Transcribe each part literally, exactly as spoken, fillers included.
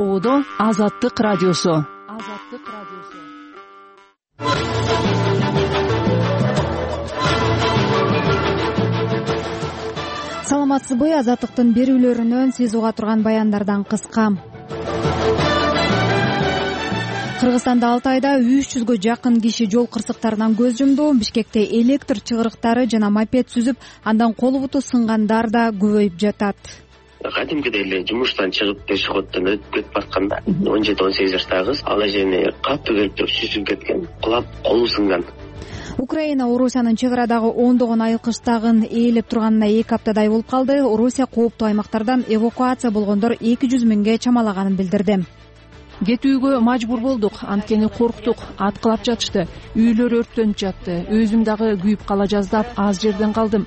Чабуудо Азаттык радиосу. Азаттык радиосу. Саламатсызбы? Азаттыктын берүүлөрүнөн сиз уга турган баяндардан кыска. Кыргызстанда алты айда үч жүзгө жакын киши жол кырсыктарынан көз жумду. Бишкекте электр чыгырыктары жана мопед сүзүп, андан колу буту сынгандар да көбөйүп жатат. Кадимкидей эле жумуштан чыгып пешеходдон өтүп кетип баратканда он жети он сегиз жаштагы кыз ал жерине катуу келип туруп сүзүп кеткен, кулап колу сынган. Украина Орусиянын чек арадагы ондогон айылкычтагын ээлеп турганына эки аптадай болуп калды. Орусия кооптуу аймактардан эвакуация болгондор эки жүз миңге чамалаганын билдирди. Кетүүгө мажбур болдук, анткени корктук, аткылап жатышты, үйлөр өрттөнүп жатты. Өзүм дагы күйүп кала жаздап аз жерден калдым.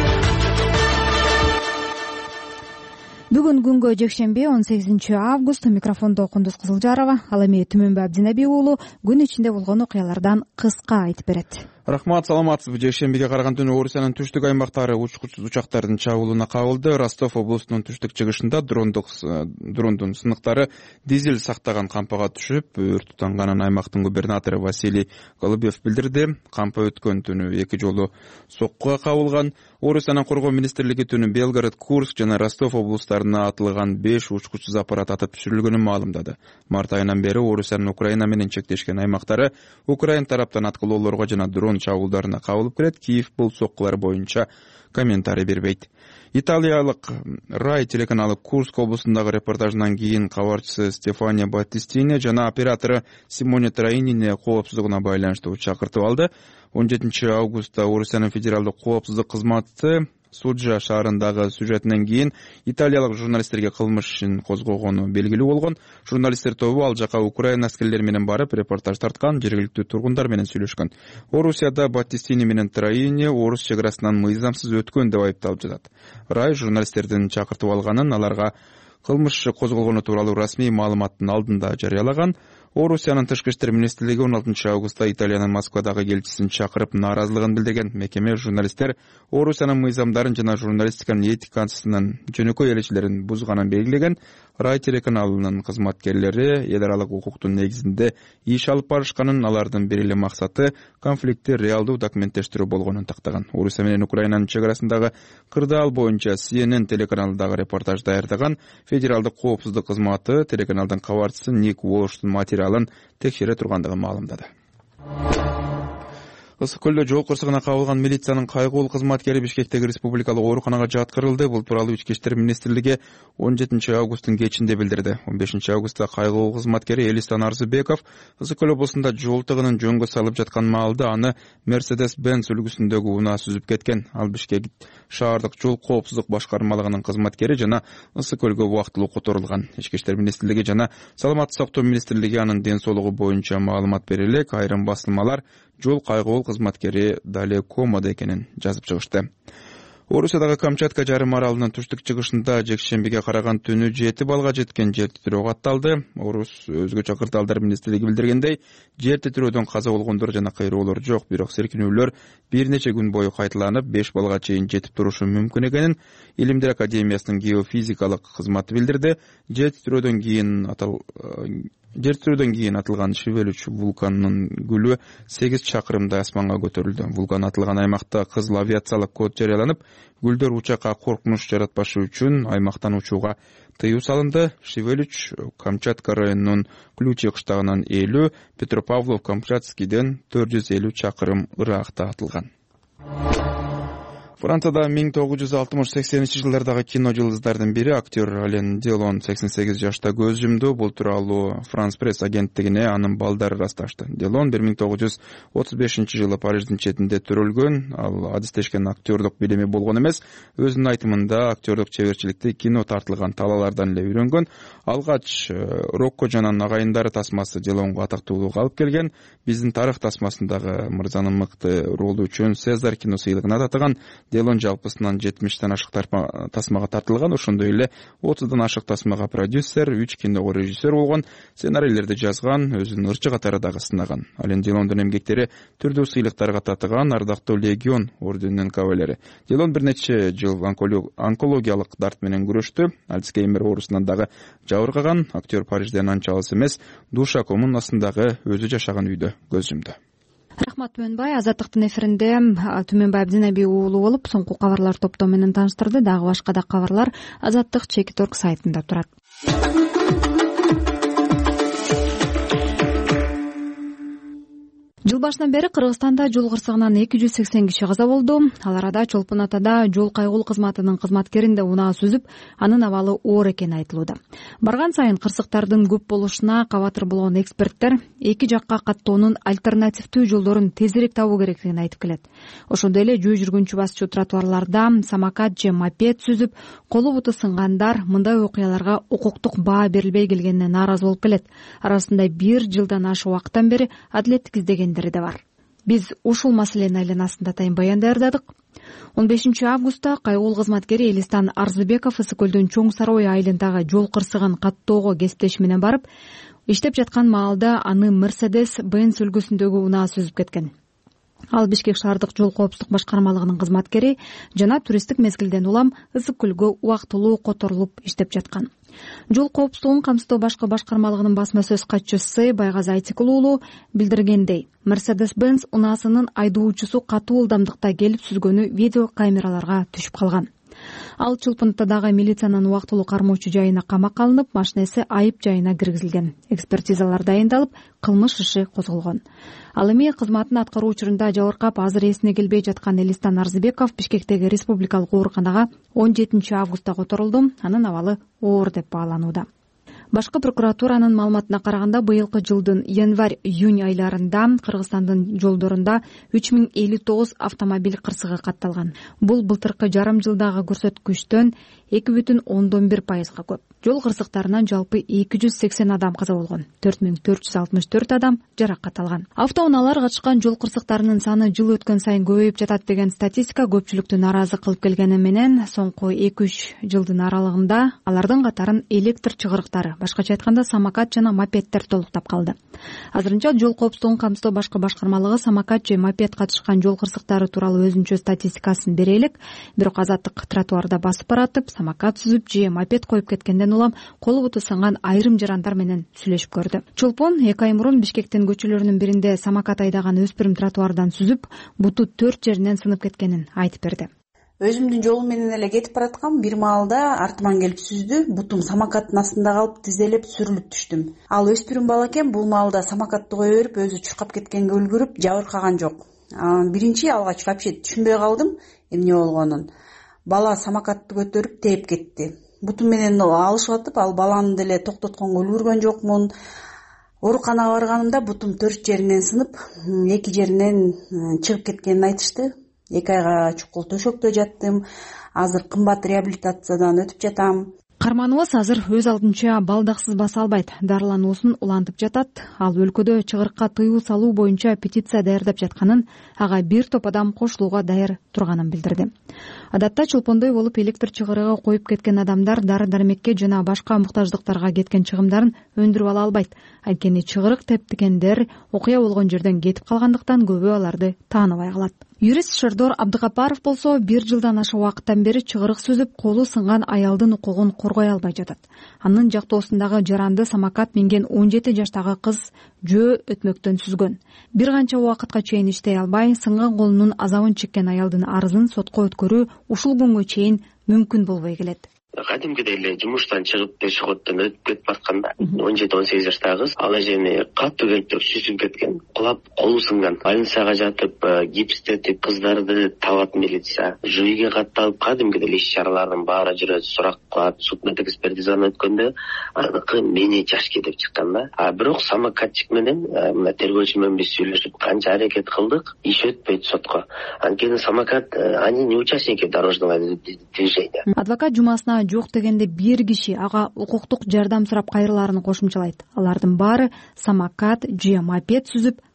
Бүгүн күнгө жекшемби он сегизинчи август. Микрофондо Кундуз Кызылжарова. Ал эми Түмөнбү Абдинеби уулу күн ичинде болгон окуялардан кыска айтып берет. Рахмат, саламатсызбы? Жекшембиге караган түнү Орусиянын түштүк аймактары учкучсуз учактардын чабуулуна кабылды. Ростов облусунун түштүк чыгышында дрондук дрондун сыныктары дизель сактаган кампага түшүп, өрт тутанганын аймактын губернатору Василий Голубев билдирди. Кампа өткөн түнү эки жолу соккуга кабылган. Орусиянын коргоо министрлиги түнү Белгород, Курск жана Ростов облустарына атылган беш учкучсуз аппарат атып түшүрүлгөнүн маалымдады. Март айынан бери Орусиянын Украина менен чектешкен аймактары Украин тараптан аткылоолорго жана дрон чабуулдарына кабылып келет. Киев бул соккулар боюнча комментарий бербейт. Италиялык Рай телеканалы Курск облусундагы репортажынан кийин кабарчысы Стефания Баттистини жана оператору Симоне Траинини коопсуздугуна байланыштуу чакыртып алды. он жетинчи августта Орусиянын федералдык коопсуздук кызматы Суджа шаарындагы сюжетинен кийин италиялык журналисттерге кылмыш ишин козгогону белгилүү болгон. Журналисттер тобу ал жака Украина аскерлери менен барып репортаж тарткан, жергиликтүү тургундар менен сүйлөшкөн. Орусияда Баттистини менен Траини орус чек арасынан мыйзамсыз өткөн деп айыпталып жатат. Рай журналисттердин чакыртып алганын, аларга кылмыш иши козголгону тууралуу расмий маалыматтын алдында жарыялаган. Орусиянын тышкы иштер министрлиги он алтынчы августта Италиянын Москвадагы элчисин чакырып нааразылыгын билдирген. Мекеме журналисттер Орусиянын мыйзамдарын жана журналистиканын этикасынын жөнөкөй эрежелерин бузганын белгилеген. Рай телеканалынын кызматкерлери эл аралык укуктун негизинде иш алып барышканын, алардын бир эле максаты конфликтти реалдуу документтештирүү болгонун тактаган. Орусия менен Украинанын чек арасындагы кырдаал боюнча Си Эн Эн телеканалындагы репортаж даярдаган. Федералдык коопсуздук кызматы телеканалдын кабарчысы Ник Уолштун материалын текшере тургандыгын маалымдады. Ысык көлдө жол кырсыгына кабылган милициянын кайгылуу кызматкери Бишкектеги республикалык ооруканага жаткырылды. Бул тууралуу Ички иштер министрлиги он жетинчи августтун кечинде билдирди. он бешинчи августта кайгылуу кызматкери Элистан Арзыбеков Ысык көл облусунда жол тыгынын жөнгө салып жаткан маалда аны Mercedes-Benz үлгүсүндөгү унаа сүзүп кеткен. Ал Бишкек шаардык жол коопсуздук башкармалыгынын кызматкери жана Ысык көлгө убактылуу которулган. Ички иштер министрлиги жана Саламаттык сактоо министрлиги анын ден соолугу боюнча маалымат бере элек. Айрым басылмалар жол кайгылуу кызматкери дале комада экенин жазып чыгышты. Орусиядагы Камчатка жарым аралынын түштүк чыгышында жекшембиге караган түнү жети балга жеткен жер титирөө катталды. Орус өзгөчө кырдаалдар министрлиги билдиргендей, жер титирөөдөн каза болгондор жана кыйроолор жок, бирок силкинүүлөр бир нече күн бою кайталанып, беш балга чейин жетип турушу мүмкүн экенин Илимдер академиясынын геофизикалык кызматы билдирди. Жер титирөөдөн кийин атал Жер титирөөдөн кийин атылган Шевелюч вулканынын гүлү сегиз чакырымдай асманга көтөрүлдү. Вулкан атылган аймакта кызыл авиациялык код жарыяланып, гүлдөр учакка коркунуч жаратпашы үчүн аймактан учууга тыюу салынды. Шевелюч Камчатка районунун Ключи кыштагынан элүү, Петропавлов-Камчатскийден төрт жүз элүү чакырым ыракта атылган. Францияда миң тогуз жүз алтымыш сексенинчи жылдардагы кино жылдыздардын бири актер Ален Делон сексен сегиз жашта көз жумду. Бул тууралуу Франс пресс агенттигине анын балдары ырасташты. Делон бир миң тогуз жүз отуз бешинчи жылы Париждин четинде төрөлгөн. Ал адистешкен актердук билими болгон эмес, өзүнүн айтымында актердук чеберчиликти кино тартылган талаалардан эле үйрөнгөн. Алгач Рокко жананын агайындары тасмасы Делонго атактуулук алып келген. Биздин тарых тасмасындагы мырзанын мыкты ролу үчүн Сезар кино сыйлыгына татыган. делон жалпысынан жетимиштен ашык тасмага тартылган. Ошондой эле отуздан ашык тасмага продюсер, үч киного режиссер болгон, сценарийлерди жазган, өзүнүн ырчы катары дагы сынаган. Ал эми Делондун эмгектери түрдүү сыйлыктарга татыган, ардактуу Легион орденинин кавалери. Делон бир нече жыл онкологиялык дарт менен күрөштү. Альцгеймер оорусунан дагы жабыркаган. Актер Парижден анча алыс эмес Душа коммунасындагы өзү жашаган үйдө көз жумду. Рахмат Түмөнбай. Азаттыктын эфиринде Түмөнбай Абдинеби уулу болуп, соңку кабарлар топтоо менен тааныштырды. Дагы башка да кабарлар Азаттык чекит точка орг сайтында турат. Жыл башынан бери Кыргызстанда жол кырсыгынан эки жүз сексен киши каза болду. Ал арада Чолпон Атада жол кайгыл кызматынын кызматкеринде унаа сүзүп, анын абалы оор экени айтылууда. Барган сайын кырсыктардын көп болушуна кабатыр болгон эксперттер эки жакка каттоонун альтернативдүү жолдорун тезирээк табуу керектигин айтып келет. Ошондой эле жөө жүргүнчү басчу тротуарларда самокат же мопед сүзүп, колу буту сынгандар мындай окуяларга укуктук баа берилбей келгенине нааразы болуп келет. Арасында бир жылдан ашык убакыттан бери адилеттик издеген да бар. Биз ушул маселенин айланасында атайын баян даярдадык. он бешинчи августта кайгыл кызматкери Элистан Арзыбеков Ысык көлдүн Чоң Сарой айылындагы жол кырсыгын каттоого кесиптеши менен барып, иштеп жаткан маалда аны Мерседес Бенц үлгүсүндөгү унаа сүзүп кеткен. Ал Бишкек шаардык жол коопсуздук башкармалыгынын кызматкери жана туристтик мезгилден улам Ысык көлгө убактылуу которулуп иштеп жаткан. Жол коопсуздугун камсыздоо башкы башкармалыгынын басма сөз катчысы Байгазы Айтикул уулу билдиргендей, Мерседес Бенц унаасынын айдоочусу катуу ылдамдыкта келип сүзгөнү видео камераларга түшүп калган. Ал Чолпон Атадагы милициянын убактылуу кармоочу жайына камакка алынып, машинеси айып жайына киргизилген. Экспертизалар дайындалып, кылмыш иши козголгон. Ал эми кызматын аткаруу учурунда жабыркап, азыр эсине келбей жаткан Элистан Арзыбеков Бишкектеги республикалык ооруканага он жетинчи августта которулду. Анын абалы оор деп бааланууда. Башкы прокуратуранын маалыматына караганда, быйылкы жылдын январь-июнь айларында Кыргызстандын жолдорунда үч миң элүү тогуз автомобиль кырсыгы катталган. Бул былтыркы жарым жылдагы көрсөткүчтөн эки бүтүн ондон бир пайызга көп. Жол кырсыктарынан жалпы эки жүз сексен адам каза болгон, төрт миң төрт жүз алтымыш төрт адам жаракат алган. Автоунаалар катышкан жол кырсыктарынын саны жыл өткөн сайын көбөйүп жатат деген статистика көпчүлүктү нааразы кылып келгени менен, соңку эки үч жылдын аралыгында алардын катарын электр чыгырыктары, башкача айтканда самокат жана мопеддер толуктап калды. Азырынча жол коопсуздугун камсыздоо башкы башкармалыгы самокат же мопед катышкан жол кырсыктары тууралуу өзүнчө статистикасын бере элек, бирок Азаттык тротуарда басып баратып, самокат сүзүп же мопед коюп кеткенден улам колу буту сынган айрым жарандар менен сүйлөшүп көрдү. Чолпон эки ай мурун Бишкектин көчөлөрүнүн биринде самокат айдаган өспүрүм тротуардан сүзүп, буту төрт жеринен сынып кеткенин айтып берди. Өзүмдүн жолум менен эле кетип бараткам, бир маалда артыман келип сүздү, бутум самокаттын астында калып тизелеп сүрүлүп түштүм. Ал өспүрүм бала экен, бул маалда самокатты кое берип, өзү чуркап кеткенге үлгүрүп, жабыркаган жок. Биринчи алгач вообще түшүнбөй калдым эмне болгонун. Бала самокатты көтөрүп тээп кетти. Бутум менен алышып атып, ал баланы деле токтотконго үлгүргөн жокмун. Ооруканага барганымда бутум төрт жеринен сынып, эки жеринен чыгып кеткенин айтышты. эки айга чукул төшөктө жаттым. Азыр кымбат реабилитациядан өтүп жатам. Карманыбыз азыр өз алдынча балдаксыз баса албайт, дарылануусун улантып жатат. Ал өлкөдө чыгырыкка тыюу салуу боюнча петиция даярдап жатканын, ага бир топ адам кошулууга даяр турганын билдирди. Адатта Чолпондой болуп электр чыгырыгы коюп кеткен адамдар дары-дармекке жана башка муктаждыктарга кеткен чыгымдарын өндүрүп ала албайт. Анткени чыгырык тептикендер окуя болгон жерден кетип калгандыктан көбү аларды тааныбай калат. Юрист Шердор Абдыкапаров болсо бир жылдан ашык убакыттан бери чыгырык сүзүп, колу сынган аялдын укугун коргой албай жатат. Анын жактоосундагы жаранды самокат минген он жети жаштагы кыз жөө өтмөктөн сүзгөн. Бир канча убакытка чейин иштей албай, сынган колунун азабын чеккен аялдын арызын сотко өткөрүү ушул күнгө чейин мүмкүн болбой келет. Кадимкидей эле жумуштан чыгып пешеходдон өтүп кетип баратканда он жети он сегиз жаштагы кыз ал эжени катуу келип туруп сүзүп кеткен, кулап колу сынган. Больницага жатып гипстетип кыздарды табат милиция. Жүйгө катталып кадимкидей эле иш чаралардын баары жүрөт, сурак кылат, судмеддик экспертизаны өткөндө аныкы мени жашки деп чыккан да. А бирок самокатчик менен мына тергөөчү менен биз сүйлөшүп канча аракет кылдык, иш өтпөйт сотко. Анткени самокат они не участники дорожного движения. Адвокат жумасына жок дегенде бир киши ага укуктук жардам сурап кайрылаарын кошумчалайт. Алардын баары самокат же мопед сүзүп,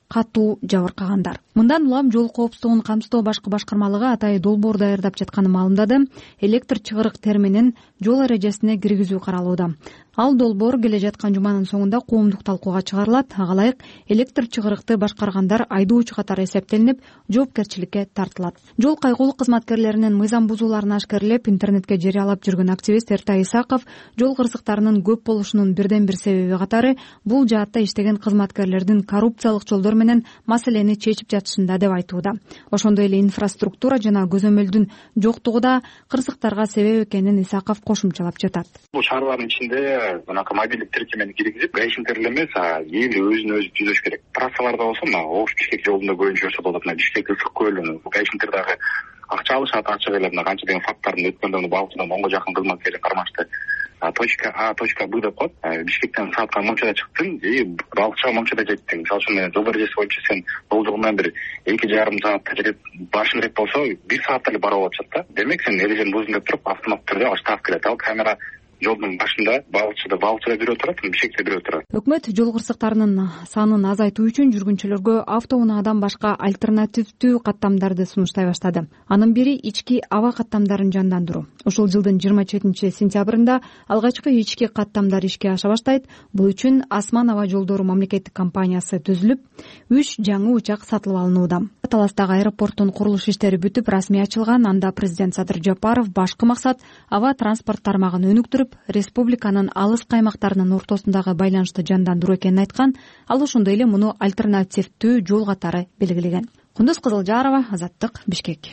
катуу жабыркагандар. Мындан улам жол коопсуздугун камсыздоо башкы башкармалыгы Атай долбоор даярдап жатканын маалымдады. Электр чыгырык терминин жол эрежесине киргизүү каралууда. Ал долбоор келе жаткан жуманын соңунда коомдук талкууга чыгарылат. Ага ылайык электр чыгырыкты башкаргандар айдоочу катары эсептелинип, жоопкерчиликке тартылат. Жол кайгылуу кызматкерлеринин мыйзам бузууларын ашкерлеп, интернетке жарыялап жүргөн активист Эртай Исаков жол кырсыктарынын көп болушунун бирден бир себеби катары бул жаатта иштеген кызматкерлердин коррупциялык жолдор менен маселени чечип жатышында деп айтууда. Ошондой эле инфраструктура жана көзөмөлдүн жоктугу да кырсыктарга себеп экенин Исаков кошумчалап жатат. Бул шаарлардын ичинде мынакы мобилдик тиркемени киргизип, гаишниктер эле эмес, эл өзүн өзү түзөш керек. Трассаларда болсо, мына Ош Бишкек жолунда көбүнчө жүрсө болот. Мына Бишкек Ысык көлүнүн гаишниктер дагы акча алышат, ачык эле мына канча деген факттарын өткөндө балыкчыдан онго жакын кызматкерге кармашты. Точка А, точка Б деп коет. Бишкектен саатка момчада чыктың, и балыкчыга момчада жеттиң. Мисалы үчүн жол эрежеси боюнча сен жолдугу менен бир эки жарым саатта жетип башың керек болсо, бир саатта эле барып атышат да. Демек сен эрежени буздың деп туруп, автоматтык түрдө штраф келет. Ал камера жолдун башында балыкчыда балыкчыда бирөө турат, Бишкекте бирөө турат. Өкмөт жол кырсыктарынын санын азайтуу үчүн жүргүнчүлөргө автоунаадан башка альтернативдүү каттамдарды сунуштай баштады. Анын бири ички аба каттамдарын жандандыруу. Ушул жылдын жыйырма жетинчи сентябрында алгачкы ички каттамдар ишке аша баштайт. Бул үчүн Асман аба жолдору мамлекеттик компаниясы түзүлүп, үч жаңы учак сатылып алынууда. Таластагы аэропорттун курулуш иштери бүтүп, расмий ачылган. Анда президент Садыр Жапаров башкы максат аба транспорт тармагын өнүктүрүп, республиканын алыс каймактарынын ортосундагы байланышты жандандыруу экенин айткан. Ал ошондой эле муну альтернативдүү жол катары белгилеген. Кундуз Кызылжарова, Азаттык, Бишкек.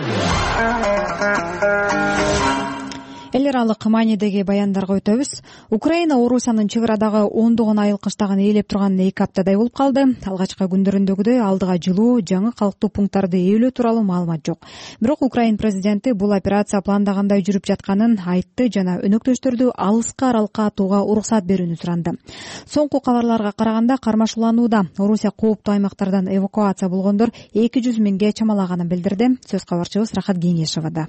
Эл аралык маанидеги баяндарга өтөбүз. Украина Орусиянын чек арадагы ондогон айыл кыштагын ээлеп турганына эки аптадай болуп калды. Алгачкы күндөрүндөгүдөй алдыга жылуу, жаңы калктуу пункттарды ээлөө тууралуу маалымат жок. Бирок Украина президенти бул операция пландагандай жүрүп жатканын айтты жана өнөктөштөрдү алыскы аралыкка атууга уруксат берүүнү суранды. Соңку кабарларга караганда кармашууланууда. Орусия кооптуу аймактардан эвакуация болгондор эки жүз миңге чамалаганын билдирди. Сөз кабарчыбыз Рахат Кеңешевада.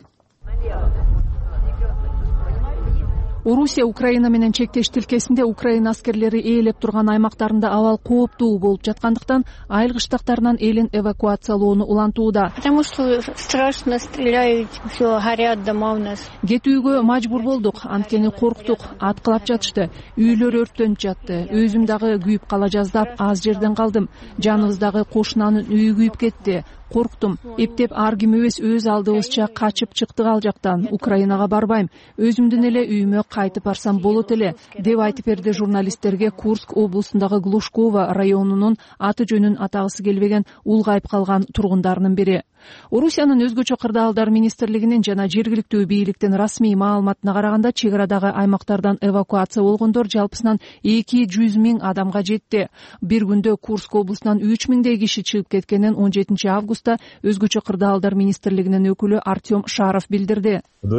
Орусия Украина менен чектеш тилкесинде Украина аскерлери ээлеп турган аймактарында абал кооптуу болуп жаткандыктан айыл кыштактарынан элин эвакуациялоону улантууда. Потому что страшно стреляют, всё горят дома у нас. Кетүүгө мажбур болдук, анткени корктук, аткылап жатышты. Үйлөр өрттөнүп жатты. Өзүм дагы күйүп кала жаздап, аз жерден калдым. Жаныбыздагы кошунанын үйү күйүп кетти. Корктум. Эптеп ар кимибиз өз алдыбызча качып чыктык ал жактан. Украинага барбайм. Өзүмдүн эле үйүмө кайтып барсам болот эле, деп айтып берди журналисттерге Курск облусундагы Глушково районунун аты жөнүн атагысы келбеген улгайып калган тургундарынын бири. Орусиянын өзгөчө кырдаалдар министрлигинин жана жергиликтүү бийликтин расмий маалыматына караганда, чек арадагы аймактардан эвакуация болгондор жалпысынан эки жүз миң адамга жетти. Бир күндө Курск облусунан үч миңдей киши чыгып кеткенин он жетинчи августта өзгөчө кырдаалдар министрлигинин өкүлү Артем Шаров билдирди.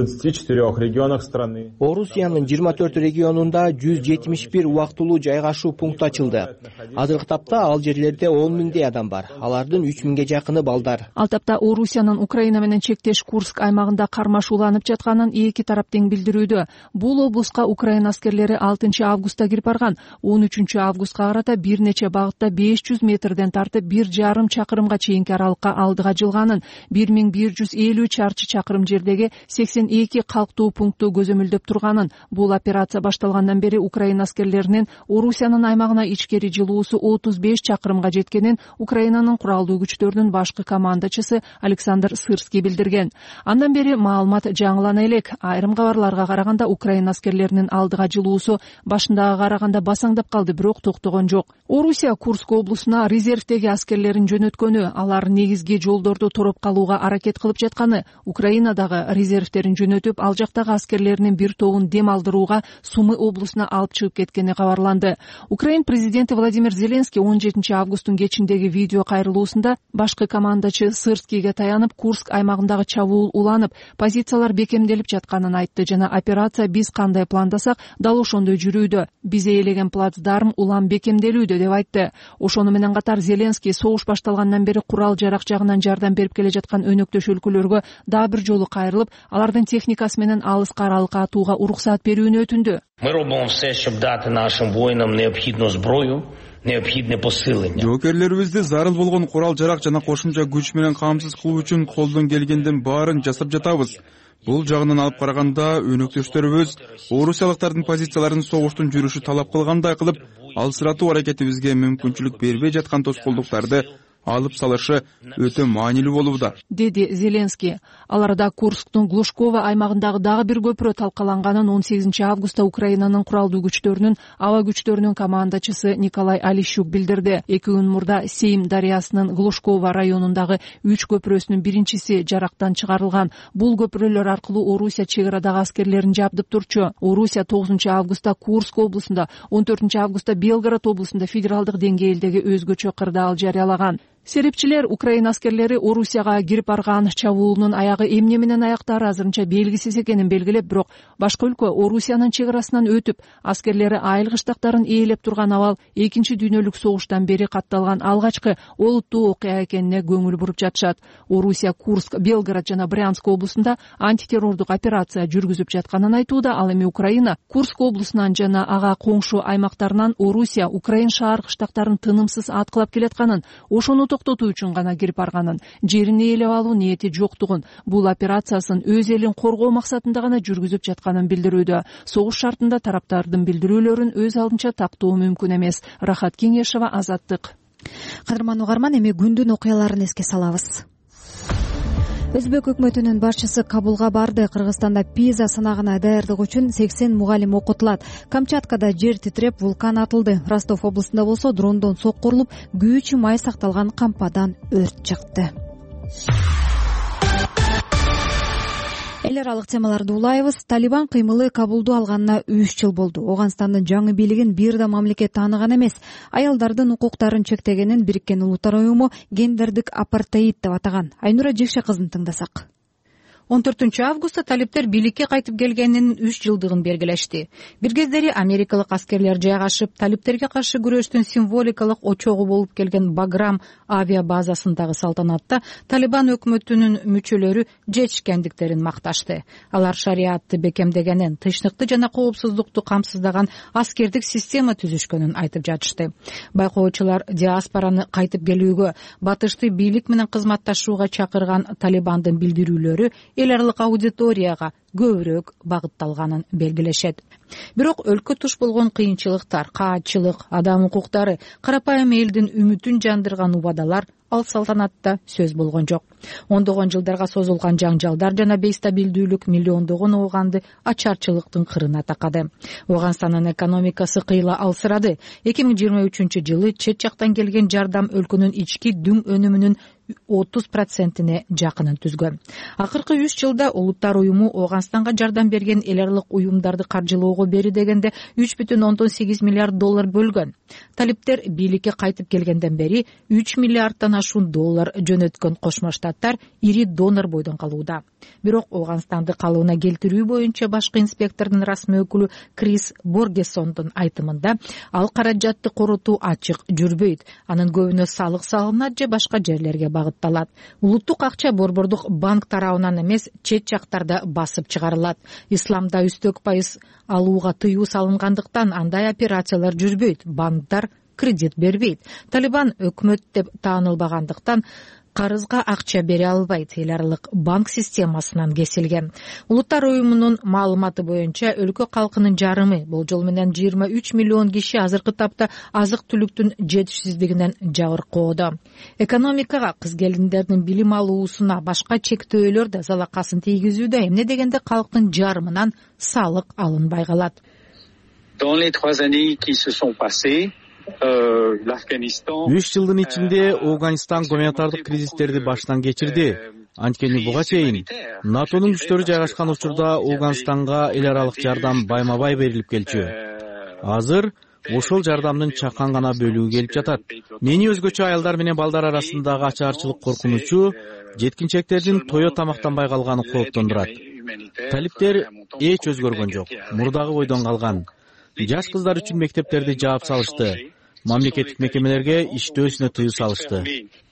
Орусиянын жыйырма төрт регионунда жүз жетимиш бир убактылуу жайгашуу пункту ачылды. Азыркы тапта ал жерлерде он миңдей адам бар. Алардын үч миңге жакыны балдар. Ал тапта Орусиянын Украина менен чектеш Курск аймагында кармашууланып жатканын эки тарап тең билдирүүдө. Бул облуска Украина аскерлери алтынчы августта кирип барган. он үчүнчү августка карата бир нече багытта беш жүз метрден тартып бир жарым чакырымга чейинки аралыкка алдыга жылганын, бир миң бир жүз элүү чарчы чакырым жердеги сексен эки калктуу пунктту көзөмөлдөп турганын. Бул операция башталгандан бери Украина аскерлеринин Орусиянын аймагына ичкери жылуусу отуз беш чакырымга жеткенин Украинанын куралдуу күчтөрүнүн башкы командачысы Александр Сырский билдирген. Андан бери маалымат жаңылана элек. Айрым кабарларга караганда Украина аскерлеринин алдыга жылуусу башындагы караганда басаңдап калды, бирок токтогон жок. Орусия Курск облусуна резервдеги аскерлерин жөнөткөнү, алар негизги жолдорду тороп калууга аракет кылып жатканы, Украинадагы резервдерин жөнөтүп, ал жактагы аскерлеринин бир тобун дем алдырууга Сумы облусуна алып чыгып кеткени кабарланды. Украин президенти Владимир Зеленский он жетинчи августтун кечиндеги видео кайрылуусунда башкы командачы Сырскийге таянып, Курск аймагындагы чабуул уланып, позициялар бекемделип жатканын айтты жана операция биз кандай пландасак, дал ошондой жүрүүдө. Биз ээлеген плацдарм улам бекемделүүдө деп айтты. Ошону менен катар Зеленский согуш башталгандан бери курал жарак жагынан жардам берип келе жаткан өнөктөш өлкөлөргө дагы бир жолу кайрылып, алардын техникасы менен алыска аралыкка атууга уруксат берүүнү өтүндү. Ми робимо все, щоб дати нашим воїнам необхідну зброю, необхідне посилення. Жоокерлерибизди зарыл болгон курал жарак жана кошумча күч менен камсыз кылуу үчүн колдон келгендин баарын жасап жатабыз. Бул жагынан алып караганда өнөктөштөрүбүз орусиялыктардын позицияларын согуштун жүрүшү талап кылгандай кылып, алсыратуу аракетибизге мүмкүнчүлүк бербей жаткан тоскоолдуктарды алып салышы өтө маанилүү болууда, деди Зеленский. Ал арада Курсктун Глушково аймагындагы дагы бир көпүрө талкаланганын он сегизинчи августта Украинанын куралдуу күчтөрүнүн аба күчтөрүнүн командачысы Николай Алищук билдирди. Эки күн мурда Сейм дарыясынын Глушково районундагы үч көпүрөсүнүн биринчиси жарактан чыгарылган. Бул көпүрөлөр аркылуу Орусия чек арадагы аскерлерин жабдып турчу. Орусия тогузунчу августта Курск облусунда, он төртүнчү августта Белгород облусунда федералдык деңгээлдеги өзгөчө кырдаал жарыялаган. Серепчилер Украина аскерлери Орусияга кирип барган чабуулунун аягы эмне менен аяктаары азырынча белгисиз экенин белгилеп, бирок башка өлкө Орусиянын чек арасынан өтүп, аскерлери айыл кыштактарын ээлеп турган абал экинчи дүйнөлүк согуштан бери катталган алгачкы олуттуу окуя экенине көңүл буруп жатышат. Орусия Курск, Белгород жана Брянск облусунда антитеррордук операция жүргүзүп жатканын айтууда. Ал эми Украина Курск облусунан жана ага коңшу аймактарынан Орусия Украин шаар кыштактарын тынымсыз аткылап келатканын, ошону токтотуу үчүн гана кирип барганын, жерин ээлеп алуу ниети жоктугун, бул операциясын өз элин коргоо максатында гана жүргүзүп жатканын билдирүүдө. Согуш шартында тараптардын билдирүүлөрүн өз алдынча тактоо мүмкүн эмес. Рахат Кеңешова, Азаттык. Кадырман угарман, эми күндүн окуяларын эске салабыз. Өзбек өкмөтүнүн башчысы Кабулга барды. Кыргызстанда Пиза сынагына даярдык үчүн сексен мугалим окутулат. Камчаткада жер титиреп, вулкан атылды. Ростов облусунда болсо дрондон соккурулуп, күйүүчү май сакталган кампадан өрт чыкты. Эл аралык темаларды улайбыз. Талибан кыймылы Кабулду алганына үч жыл болду. Оганстандын жаңы бийлигин бир да мамлекет тааныган эмес. Аялдардын укуктарын чектегенин Бириккен Улуттар уюму гендердик апартеид деп атаган. Айнура Жекше кызын тыңдасак. он төртүнчү августта талиптер бийликке кайтып келгенинин үч жылдыгын белгилешти. Бир кездери америкалык аскерлер жайгашып, талиптерге каршы күрөштүн символикалык очогу болуп келген Баграм авиа базасындагы салтанатта Талибан өкмөтүнүн мүчөлөрү жетишкендиктерин макташты. Алар шариатты бекемдегенин, тынчтыкты жана коопсуздукту камсыздаган аскердик система түзүшкөнүн айтып жатышты. Байкоочулар диаспораны кайтып келүүгө, батышты бийлик менен кызматташууга чакырган Талибандын билдирүүлөрү эл аралык аудиторияга көбүрөөк багытталганын белгилешет. Бирок өлкө туш болгон кыйынчылыктар, каатчылык, адам укуктары, карапайым элдин үмүтүн жандырган убадалар ал салтанатта сөз болгон жок. Ондогон жылдарга созулган жаңжалдар жана бейстабилдүүлүк миллиондогон ооганды ачарчылыктын кырына такады. Оганстандын экономикасы кыйла алсырады. эки миң жыйырма үчүнчү жылы чет жактан келген жардам өлкөнүн ички дүң өнүмүнүн отуз процентине жакынын түзгөн. Акыркы үч жылда Улуттар уюму Оганстанга жардам берген эл аралык уюмдарды каржылоого бери дегенде үч бүтүн ондон сегиз миллиард доллар бөлгөн. Талиптер бийликке кайтып келгенден бери үч миллиардтан ашуун доллар жөнөткөн Кошмо Штаттар ири донор бойдон калууда. Бирок Оганстанды калыбына келтирүү боюнча башкы инспектордун расмий өкүлү Крис Боргесондун айтымында, ал каражатты коротуу ачык жүрбөйт. Анын көбүнө салык салынат же башка жерлерге багытталат. Улуттук акча борбордук банк тарабынан эмес, чет жактарда басып чыгарылат. Исламда үстөк пайыз алууга тыюу салынгандыктан андай операциялар жүрбөйт. Банктар кредит бербейт. Талибан өкмөт деп таанылбагандыктан карызга акча бере албайт. Эл аралык банк системасынан кесилген. Улуттар уюмунун маалыматы боюнча өлкө калкынын жарымы, болжол менен жыйырма үч миллион киши азыркы тапта азык-түлүктүн жетишсиздигинен жабыркоодо. Экономикага, кыз келиндердин билим алуусуна башка чектөөлөр да залакасын тийгизүүдө, эмне дегенде калктын жарымынан салык алынбай калат. Dans les trois années qui se sont passées, үч жылдын ичинде Афганистан гуманитардык кризистерди баштан кечирди. Анткени буга чейин НАТОнун күчтөрү жайгашкан учурда Афганистанга эл аралык жардам байма-бай берилип келчү. Азыр ошол жардамдын чакан гана бөлүгү келип жатат. Мени өзгөчө аялдар менен балдар арасындагы ачарчылык коркунучу, жеткинчектердин тое тамактанбай калганы кооптондурат. Талиптер эч өзгөргөн жок, мурдагы бойдон калган. Жаш кыздар үчүн мектептерди жаап салышты. Мамлекеттик мекемелерге иштөөсүнө тыюу салышты.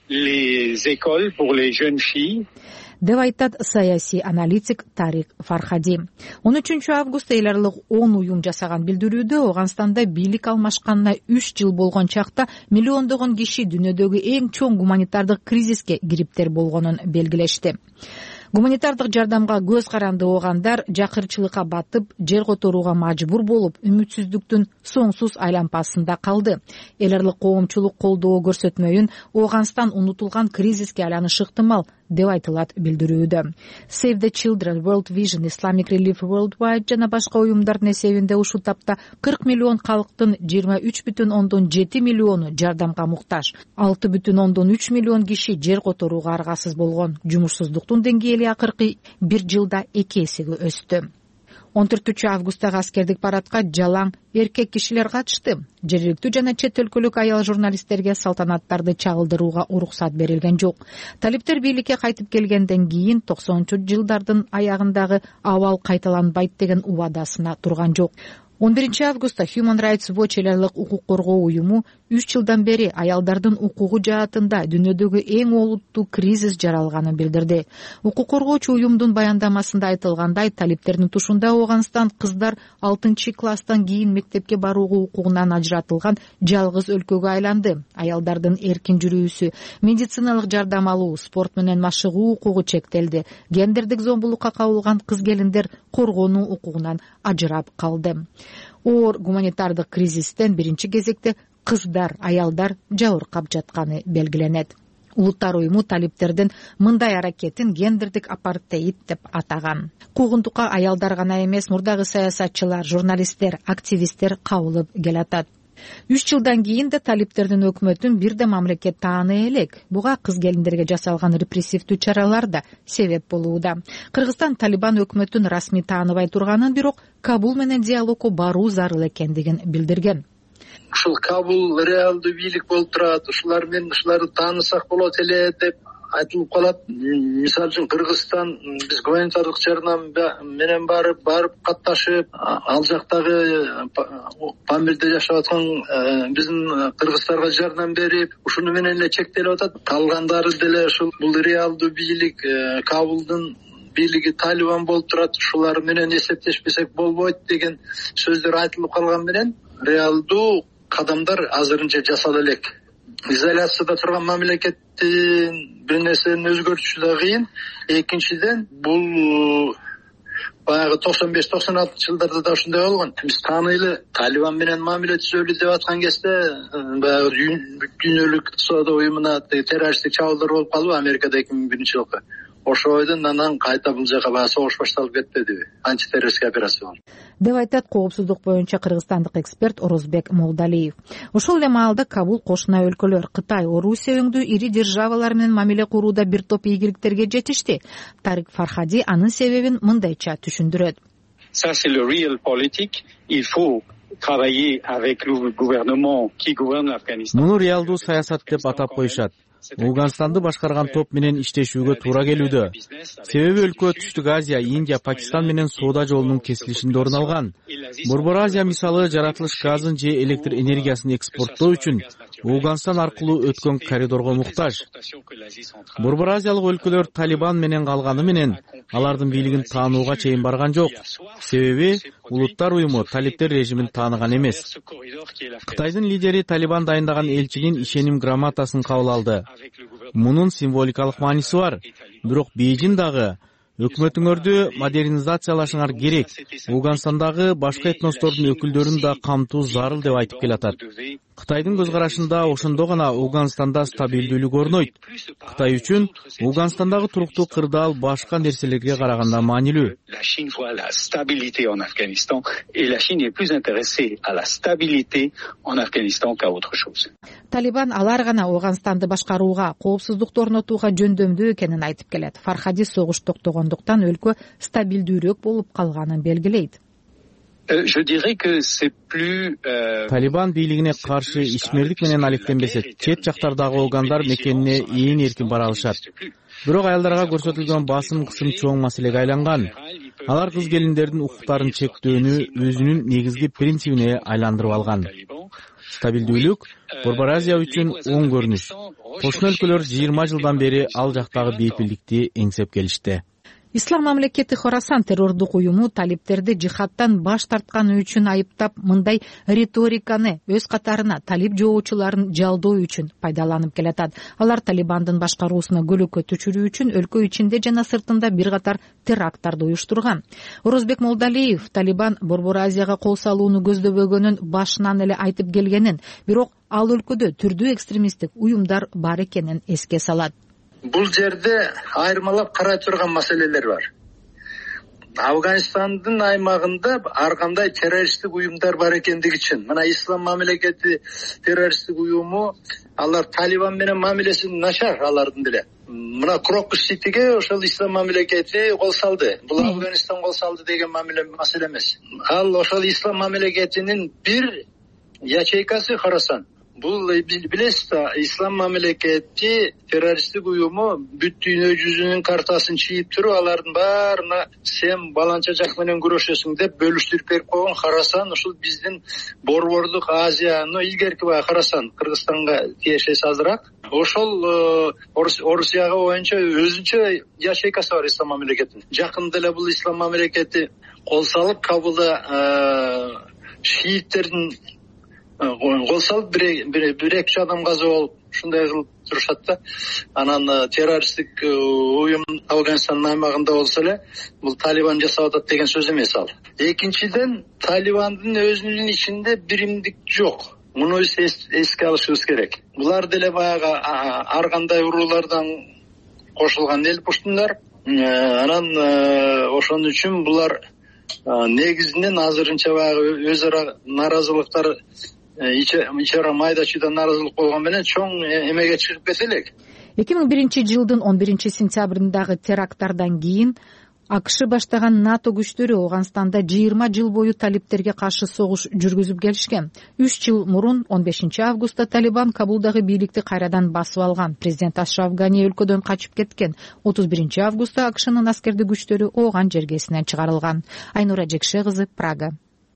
les écoles pour les jeunes filles деп айтат саясий аналитик Тарик Фархади. он үчүнчү август эл аралык он уюм жасаган билдирүүдө Ооганстанда бийлик алмашканына үч жыл болгон чакта миллиондогон киши дүйнөдөгү эң чоң гуманитардык кризиске кириптер болгонун белгилешти. Гуманитардык жардамга көз каранды огандар жакырчылыкка батып, жер которууга мажбур болуп, үмүтсүздүктүн соңсуз айлампасында калды. Эл аралык коомчулук колдоо көрсөтмөйүн Ооганстан унутулган кризиске айланышы ыктымал деп айтылат билдирүүдө. Save the Children, World Vision, Islamic Relief Worldwide жана башка уюмдардын эсебинде ушул тапта кырк миллион калктын жыйырма үч бүтүн ондон жети миллиону жардамга муктаж, алты бүтүн ондон үч миллион киши жер которууга аргасыз болгон. Жумушсуздуктун деңгээли акыркы бир жылда эки эсеге өстү. он төртүнчү августтагы аскердик парадка жалаң эркек кишилер катышты. Жергиликтүү жана чет өлкөлүк аял журналисттерге салтанаттарды чагылдырууга уруксат берилген жок. Талиптер бийликке кайтып келгенден кийин токсонунчу жылдардын аягындагы абал кайталанбайт деген убадасына турган жок. он биринчи августта Human Rights Watch эл аралык укук коргоо уюму үч жылдан бери аялдардын укугу жаатында дүйнөдөгү эң олуттуу кризис жаралганын билдирди. Укук коргоочу уюмдун баяндамасында айтылгандай, талиптердин тушунда Ооганстан кыздар алтынчы класстан кийин мектепке барууга укугунан ажыратылган жалгыз өлкөгө айланды. Аялдардын эркин жүрүүсү, медициналык жардам алуу, спорт менен машыгуу укугу чектелди. Гендердик зомбулукка кабылган кыз-келиндер коргонуу укугунан ажырап калды. Оор гуманитардык кризистен биринчи кезекте кыздар, аялдар жабыркап жатканы белгиленет. Улуттар уюму талиптердин мындай аракетин гендердик апартеид деп атаган. Куугунтукка аялдар гана эмес, мурдагы саясатчылар, журналисттер, активисттер кабылып келатат. Үч жылдан кийин да талиптердин өкмөтүн бир да мамлекет тааны элек. Буга кыз-келиндерге жасалган репрессивдүү чаралар да себеп болууда. Кыргызстан Талибан өкмөтүн расмий тааныбай турганын, бирок Кабул менен диалогко баруу зарыл экендигин билдирген. Ушул Кабул реалдуу бийлик болуп турат, ушулар менен ушуларды таанысак болот эле деп айтылып калат. Мисалы үчүн Кыргызстан биз гуманитардык жардам менен барып барып катташып, ал жактагы Памирде жашап аткан биздин кыргыздарга жардам берип, ушуну менен эле чектелип атат. Калгандары деле ушул бул реалдуу бийлик, Кабулдун бийлиги Талибан болуп турат, ушулар менен эсептешпесек болбойт деген сөздөр айтылып калган менен реалдуу кадамдар азырынча жасала элек. Изоляцияда турган мамлекеттин бир нерсени өзгөртүшү да кыйын. Экинчиден, бул баягы токсон беш токсон алтынчы жылдарда да ушундай болгон. Биз тааныйлы Талибан менен мамиле түзөлү деп аткан кезде баягы дүйнөлүк соода уюмуна террористтик чабуулдар болуп калды Америкада эки миң биринчи жылкы. Ошо ойдон анан кайта бул жака баягы согуш башталып кетпедиби? Антитеррористтик операция болду деп айтат коопсуздук боюнча кыргызстандык эксперт Орозбек Молдалиев. Ошол эле маалда Кабул кошуна өлкөлөр Кытай, Орусия өңдүү ири державалар менен мамиле курууда бир топ ийгиликтерге жетишти. Тарик Фархади анын себебин мындайча түшүндүрөт. Ça c'est le real politique. Il faut travailler avec le gouvernement qui gouverne l'Afghanistan. Муну реалдуу саясат деп атап коюшат. Ооганстанды башкарган топ менен иштешүүгө туура келүүдө. Себеби өлкө Түштүк Азия, Индия, Пакистан менен соода жолунун кесилишинде орун алган. Борбор Азия мисалы жаратылыш газын же электр энергиясын экспорттоо үчүн Ооганстан аркылуу өткөн коридорго муктаж. Борбор Азиялык өлкөлөр Талибан менен калганы менен алардын бийлигин таанууга чейин барган жок. Себеби улуттар уюму талиптер режимин тааныган эмес. Кытайдын лидери Талибан дайындаган элчинин ишеним грамотасын кабыл алды. Мунун символикалык мааниси бар. Бирок Бейжин дагы өкмөтүңөрдү модернизациялашыңар керек. Ооганстандагы башка этностордун өкүлдөрүн да камтуу зарыл деп айтып келатат. Кытайдын көз карашында ошондо гана Ооганстанда стабилдүүлүк орнойт. Кытай үчүн Ооганстандагы туруктуу кырдаал башка нерселерге караганда маанилүү. La Chine voit la stabilité en Afghanistan et la Chine est plus intéressée à la stabilité en Afghanistan qu'à autre chose. Талибан алар гана Ооганстанды башкарууга, коопсуздукту орнотууга жөндөмдүү экенин айтып келет. Фархади согуш токтогондуктан өлкө стабилдүүрөөк болуп калганын белгилейт. Je dirais que c'est plus Талибан бийлигине каршы ишмердик менен алектенбесе, чет жактардагы оогандар мекенине ээн эркин бара алышат. Бирок аялдарга көрсөтүлгөн басым кысым чоң маселеге айланган. алар кыз келиндердин укуктарын чектөөнү өзүнүн негизги принцибине айландырып алган. Стабилдүүлүк Борбор Азия үчүн оң көрүнүш. Кошмо өлкөлөр жыйырма жылдан бери ал жактагы бейпилдикти эңсеп келишти. Ислам мамлекети Хорасан террордук уюму талиптерди жихадтан баш тартканы үчүн айыптап, мындай риториканы өз катарына талип жоочуларын жалдоо үчүн пайдаланып келатат. Алар Талибандын башкаруусуна көлөкө түшүрүү үчүн өлкө ичинде жана сыртында бир катар теракттарды уюштурган. Орозбек Молдалиев Талибан Борбор Азияга кол салууну көздөбөгөнүн башынан эле айтып келгенин, бирок ал өлкөдө түрдүү экстремисттик уюмдар бар экенин эске салат. Бул жерде айырмалап карай турган маселелер бар. Афганистандын аймагында ар кандай террористтик уюмдар бар экендиги үчүн, мына Ислам мамлекети террористтик уюму, алар Талибан менен мамилеси начар алардын деле. Мына Крокус-Ситиге ошол Ислам мамлекети кол салды. Бул Афганистан кол салды деген мамиле маселе эмес. Ал ошол Ислам мамлекетинин бир ячейкасы Хорасан. Бул билесиз да, Ислам мамлекети террористтик уюму бүт дүйнө жүзүнүн картасын чийип туруп, алардын баарына сен баланча жак менен күрөшөсүң деп бөлүштүрүп берип койгон Хорасан ушул биздин Борбордук Азияны илгерки баягы Хорасан, Кыргызстанга тиешеси азыраак. Ошол Орусияга боюнча өзүнчө ячейкасы бар Ислам мамлекетинин. Жакында эле бул Ислам мамлекети кол салып, Кабулда шииттердин кол салып бир эки адам каза болуп, ушундай кылып турушат да. Анан террористтик уюм Афганистандын аймагында болсо эле, бул Талибан жасап атат деген сөз эмес ал. Экинчиден, Талибандын өзүнүн ичинде биримдик жок. Муну эске алышыбыз керек. Булар деле баягы ар кандай уруулардан кошулган эл пуштундар. Анан ошон үчүн булар негизинен азырынча баягы өз ара наразылыктар, ичара майда чүйдө наразылык болгон менен чоң эмеге чыгып кете элек. эки миң биринчи жылдын он биринчи сентябрындагы теракттардан кийин АКШ баштаган НАТО күчтөрү Афганистанда жыйырма жыл бою талиптерге каршы согуш жүргүзүп келишкен. үч жыл мурун он бешинчи августта Талибан Кабулдагы бийликти кайрадан басып алган. Президент Ашраф Гани өлкөдөн качып кеткен. отуз биринчи августта АКШнын аскердик күчтөрү ооган жергесинен чыгарылган. Айнура Жекше кызы, Прага.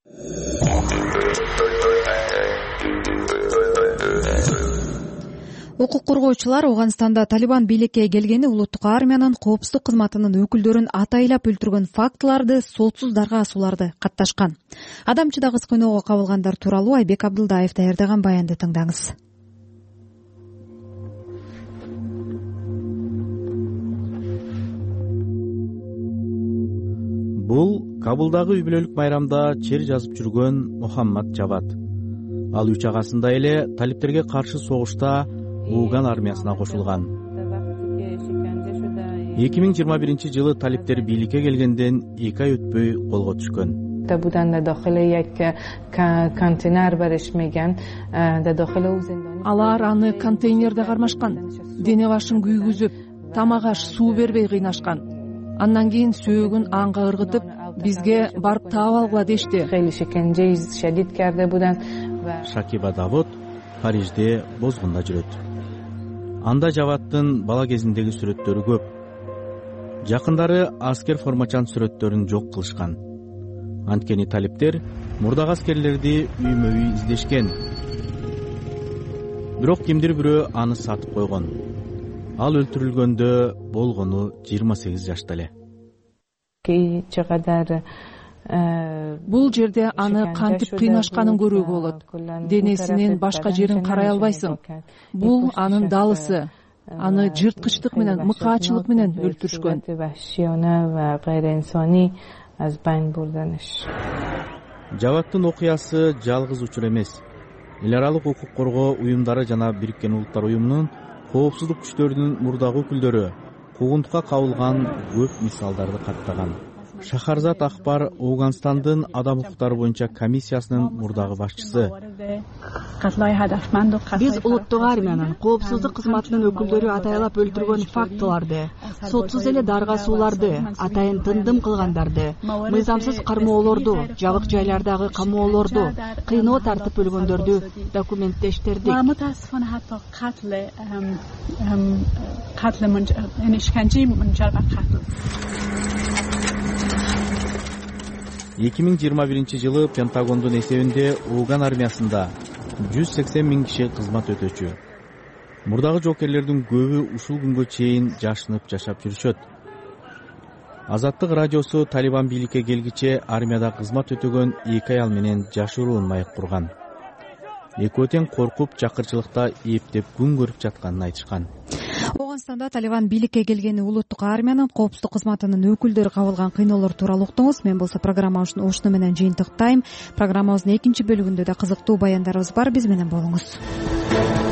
Укук коргоочулар Афганистанда Талибан бийликке келгени улуттук армиянын коопсуздук кызматынын өкүлдөрүн атайлап өлтүргөн фактыларды сотсуз дарга асууларды катташкан. Адамчыда кыз кыйноого кабылгандар тууралуу Айбек Абдылдаев даярдаган баянды тыңдаңыз. Бул Кабулдагы үй бүлөлүк майрамда чер жазып жүргөн Мухаммад Жавад. Ал үч агасында эле талиптерге каршы согушта Афган армиясына кошулган. эки миң жыйырма биринчи жылы талиптер бийликке келгенден эки ай өтпөй колго түшкөн. Алар аны контейнерде кармашкан, дене башын күйгүзүп, тамак аш, суу бербей кыйнашкан. Андан кийин сөөгүн анга ыргытып, бизге барып таап алгыла дешти. Шакиба Давуд Парижде бозгунда жүрөт. Анда Жаваттын бала кезиндеги сүрөттөрү көп. Жакындары аскер формачан сүрөттөрүн жок кылышкан. Анткени талиптер мурдагы аскерлерди үймө үй издешкен. Бирок кимдир бирөө аны сатып койгон. Ал өлтүрүлгөндө болгону жыйырма сегиз жашта эле. Бул жерде аны кантип кыйнашканын көрүүгө болот. Денесинин башка жерин карай албайсың. Бул анын далысы. Аны жырткычтык менен, мыкаачылык менен өлтүрүшкөн. Жаваттын окуясы жалгыз учур эмес. Эл аралык укук коргоо уюмдары жана Бириккен Улуттар уюмунун коопсуздук күчтөрүнүн мурдагы өкүлдөрү куугунтукка кабылган көп мисалдарды каттаган. Шахарзат Акбар Афганистандын адам укуктары боюнча комиссиясынын мурдагы башчысы. Биз улуттук армиянын коопсуздук кызматынын өкүлдөрү атайлап өлтүргөн фактыларды, сотсуз эле даргасууларды, атайын тындым кылгандарды, мыйзамсыз кармоолорду, жабык жайлардагы камоолорду, кыйноо тартып өлгөндөрдү документтештирдик. эки миң жыйырма биринчи жылы Пентагондун эсебинде Афган армиясында жүз сексен миң киши кызмат өтөчү. Мурдагы жоокерлердин көбү ушул күнгө чейин жашынып жашап жүрүшөт. Азаттык радиосу Талибан бийликке келгиче армияда кызмат өтөгөн эки аял менен жашыруун маек курган. Экөө тең коркуп жакырчылыкта эптеп күн көрүп жатканын айтышкан. Ооганстанда Талибан бийликке келгени улуттук армиянын коопсуздук кызматынын өкүлдөрү кабылган кыйноолор тууралуу уктуңуз. Мен болсо программабыздын ушуну менен жыйынтыктайм. Программабыздын экинчи бөлүгүндө да кызыктуу баяндарыбыз бар. Биз менен болуңуз.